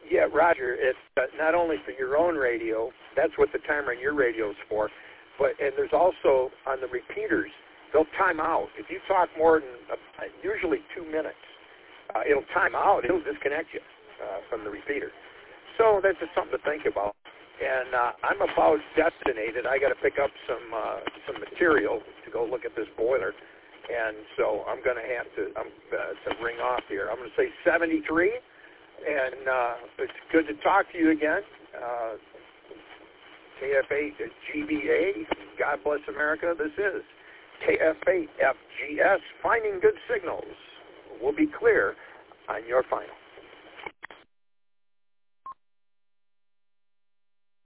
Yeah, Roger, it's not only for your own radio, that's what the timer on your radio is for, and there's also on the repeaters, they'll time out. If you talk more than usually 2 minutes, it'll time out. It'll disconnect you from the repeater. So that's just something to think about. And I'm about destinated. I got to pick up some material to go look at this boiler, and so I'm going to have to ring off here. I'm going to say 73, and it's good to talk to you again. KF8 GBA, God bless America. This is KF8 FGS, finding good signals. We'll be clear on your final.